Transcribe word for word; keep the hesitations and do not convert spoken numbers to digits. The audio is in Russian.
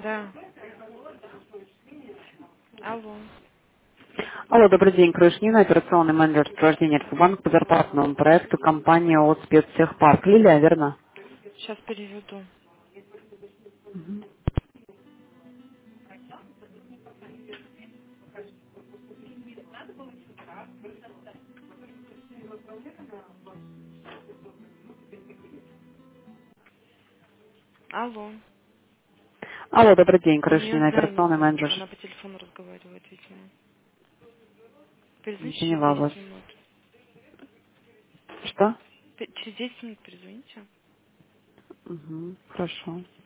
Да. Алло. Алло, добрый день, Крышнина, операционный менеджер сопровождения Альфа-банк по зарплатному проекту компания от спецтехпарк. Лилия, верно? Сейчас переведу. Алло. Алло, добрый день, У нее Крышнина, операционный занято. менеджер. Она по телефону разговаривает, видимо. Перезвоните через Поняла вас. десять минут. Что? Пе- Через десять минут перезвоните. Угу, хорошо.